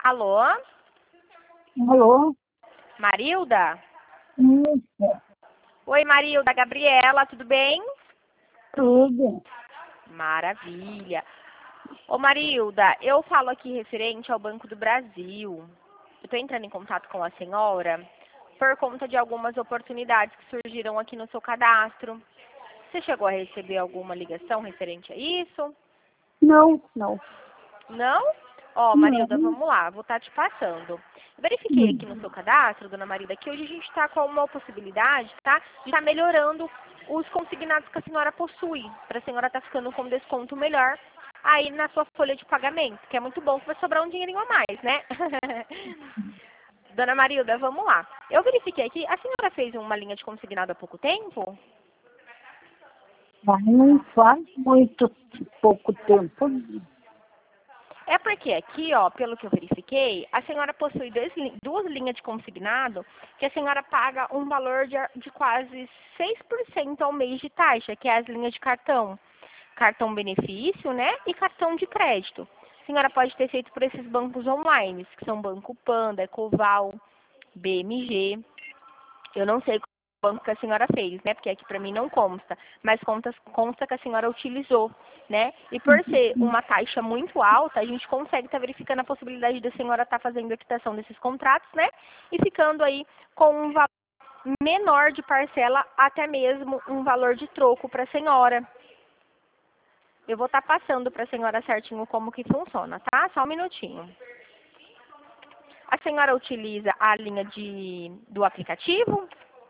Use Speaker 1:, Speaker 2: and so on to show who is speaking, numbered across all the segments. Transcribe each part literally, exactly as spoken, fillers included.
Speaker 1: Alô?
Speaker 2: Alô?
Speaker 1: Marilda?
Speaker 2: Isso,
Speaker 1: Oi, Marilda. Gabriela, tudo bem?
Speaker 2: tudo.
Speaker 1: Maravilha. Ô, Marilda, eu falo aqui referente ao Banco do Brasil. Eu estou entrando em contato com a senhora por conta de algumas oportunidades que surgiram aqui no seu cadastro. Você chegou a receber alguma ligação referente a isso?
Speaker 2: Não, não.
Speaker 1: Não? Ó, Marilda,
Speaker 2: Não.
Speaker 1: vamos lá, vou estar te passando. Eu verifiquei aqui no
Speaker 2: Hum.
Speaker 1: seu cadastro, dona Marilda, que hoje a gente está com uma possibilidade, tá? De estar melhorando os consignados que a senhora possui, para a senhora estar ficando com desconto melhor aí na sua folha de pagamento, que é muito bom que vai sobrar um dinheirinho a mais, né? Dona Marilda, vamos lá. Eu verifiquei aqui, a senhora fez uma linha de consignado há pouco tempo?
Speaker 2: Mas não faz muito pouco tempo.
Speaker 1: É porque aqui, ó, pelo que eu verifiquei, a senhora possui dois, duas linhas de consignado que a senhora paga um valor de, de quase seis por cento ao mês de taxa, que é as linhas de cartão. Cartão benefício, né? E cartão de crédito. A senhora pode ter feito por esses bancos online, que são Banco Panda, Ecoval, B M G. Eu não sei qual banco que a senhora fez, né? Porque aqui para mim não consta, mas conta, consta que a senhora utilizou, né? E por ser uma taxa muito alta, a gente consegue estar verificando a possibilidade da senhora estar fazendo a quitação desses contratos, né? E ficando aí com um valor menor de parcela, até mesmo um valor de troco para a senhora. Eu vou estar passando para a senhora certinho como que funciona, tá? Só um minutinho. A senhora utiliza a linha de, do aplicativo?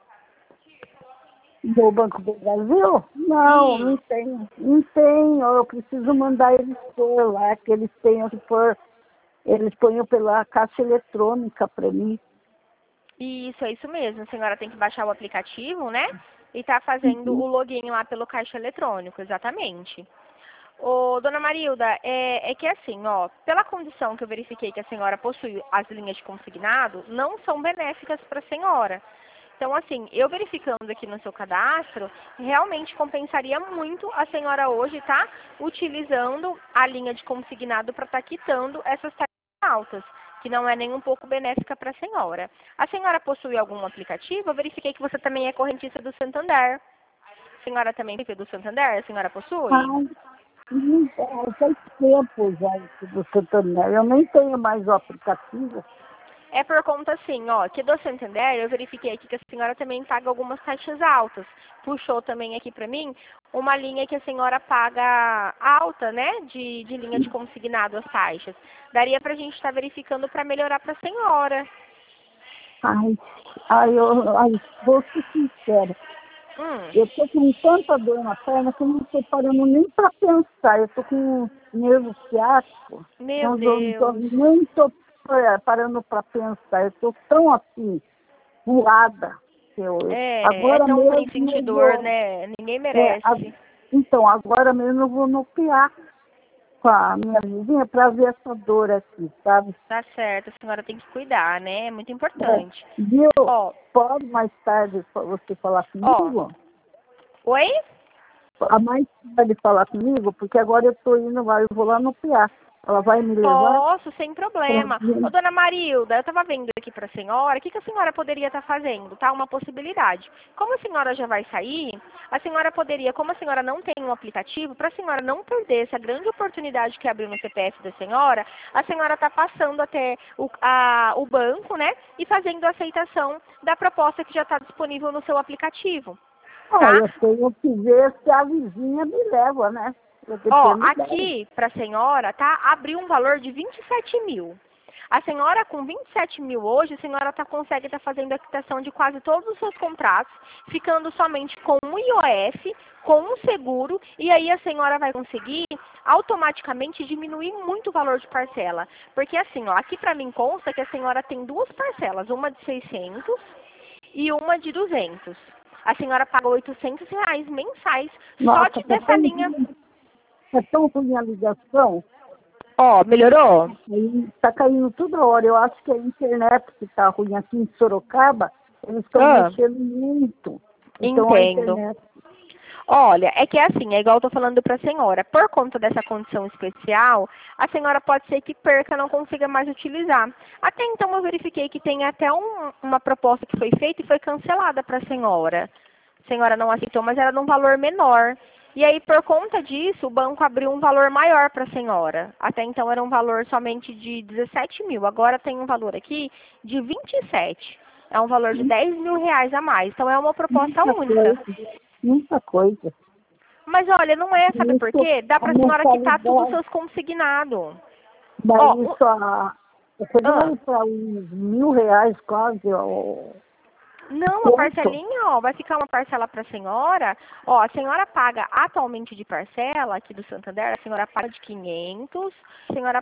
Speaker 2: Do Banco do Brasil? Não,
Speaker 1: E
Speaker 2: não tenho. Não tenho. Eu preciso mandar eles pôr lá, que eles tenham que pôr. Eles ponham pela caixa eletrônica para mim.
Speaker 1: Isso, é isso mesmo. A senhora tem que baixar o aplicativo, né? E tá fazendo o login lá pelo caixa eletrônico, exatamente. Ô, dona Marilda, é, é que assim, ó, pela condição que eu verifiquei que a senhora possui as linhas de consignado, não são benéficas para a senhora. Então, assim, eu verificando aqui no seu cadastro, realmente compensaria muito a senhora hoje estar utilizando a linha de consignado para estar quitando essas taxas altas, que não é nem um pouco benéfica para a senhora. A senhora possui algum aplicativo? Eu verifiquei que você também é correntista do Santander. A senhora também é do Santander? A senhora
Speaker 2: Ah,
Speaker 1: possui?
Speaker 2: não, faz tempo já isso do Santander. Eu nem tenho mais o aplicativo.
Speaker 1: É por conta assim, ó, que do Santander eu verifiquei aqui que a senhora também paga algumas taxas altas. Puxou também aqui pra mim uma linha que a senhora paga alta, né, de, de linha de consignado as taxas. Daria pra gente estar verificando para melhorar pra senhora.
Speaker 2: Ai, ai, eu, ai, vou ser sincera.
Speaker 1: Hum,
Speaker 2: Eu tô com tanta dor na perna que eu não tô parando nem para pensar. Eu tô com um nervo ciático.
Speaker 1: meu
Speaker 2: Não, tô- não tô,
Speaker 1: Deus.
Speaker 2: nem tô é, parando para pensar. Eu tô tão assim, voada. Que eu,
Speaker 1: É, é
Speaker 2: agora
Speaker 1: tão ruim
Speaker 2: mesmo
Speaker 1: sentir
Speaker 2: eu
Speaker 1: dor,
Speaker 2: vou.
Speaker 1: né? Ninguém
Speaker 2: É, a-
Speaker 1: merece.
Speaker 2: então, agora mesmo eu vou no P A com a minha vizinha para ver essa dor aqui, sabe?
Speaker 1: Tá certo, a senhora tem que cuidar, né? É muito
Speaker 2: É,
Speaker 1: importante.
Speaker 2: viu?
Speaker 1: Ó,
Speaker 2: Pode mais tarde você falar
Speaker 1: ó.
Speaker 2: comigo?
Speaker 1: Oi?
Speaker 2: A mãe pode falar comigo, porque agora eu estou indo lá, eu vou lá no P A. Ela vai me levar
Speaker 1: Posso, sem
Speaker 2: para
Speaker 1: problema. Ô,
Speaker 2: ver.
Speaker 1: dona Marilda, eu estava vendo aqui para a senhora, o que, que a senhora poderia estar fazendo, tá? Uma possibilidade. Como a senhora já vai sair, a senhora poderia, como a senhora não tem um aplicativo, para a senhora não perder essa grande oportunidade que abriu no C P F da senhora, a senhora está passando até o, a, o banco, né? E fazendo a aceitação da proposta que já está disponível no seu aplicativo,
Speaker 2: Ah,
Speaker 1: tá?
Speaker 2: eu tenho que ver se a vizinha me leva, né? Eu
Speaker 1: Ó,
Speaker 2: dependo dela.
Speaker 1: aqui para a senhora, tá? Abriu um valor de vinte e sete mil. A senhora, com vinte e sete mil hoje, a senhora tá, consegue estar fazendo a quitação de quase todos os seus contratos, ficando somente com um I O F, com um seguro, e aí a senhora vai conseguir automaticamente diminuir muito o valor de parcela. Porque assim, ó, aqui para mim consta que a senhora tem duas parcelas, uma de seiscentos e uma de duzentos. A senhora paga oitocentos reais mensais só
Speaker 2: Nossa,
Speaker 1: de,
Speaker 2: tá
Speaker 1: dessa
Speaker 2: tão
Speaker 1: linha.
Speaker 2: ruim, tá tão ruim a ligação.
Speaker 1: Ó, melhorou?
Speaker 2: Aí tá caindo toda hora. Eu acho que a internet que tá ruim aqui em Sorocaba, eles estão
Speaker 1: Ah,
Speaker 2: mexendo muito. Então a
Speaker 1: entendo.
Speaker 2: internet.
Speaker 1: Olha, é que é assim, é igual eu tô falando para a senhora. Por conta dessa condição especial, a senhora pode ser que perca, não consiga mais utilizar. Até então eu verifiquei que tem até um- uma proposta que foi feita e foi cancelada para a senhora. A senhora não aceitou, mas era num valor menor. E aí, por conta disso, o banco abriu um valor maior para a senhora. Até então era um valor somente de dezessete mil. Agora tem um valor aqui de vinte e sete. É um valor de dez mil reais a mais. Então é uma proposta
Speaker 2: Muita
Speaker 1: única.
Speaker 2: coisa, muita coisa.
Speaker 1: Mas olha, não é, sabe por
Speaker 2: Isso,
Speaker 1: quê? Dá
Speaker 2: a
Speaker 1: pra senhora quitar tudo os
Speaker 2: mensalidade,
Speaker 1: seus consignados.
Speaker 2: daí
Speaker 1: Ó, o-
Speaker 2: isso, a, você
Speaker 1: ah,
Speaker 2: vai para uns mil reais quase, ó,
Speaker 1: não, a
Speaker 2: quanto?
Speaker 1: parcelinha, ó, vai ficar uma parcela pra senhora. Ó, a senhora paga atualmente de parcela aqui do Santander, a senhora paga de quinhentos, a senhora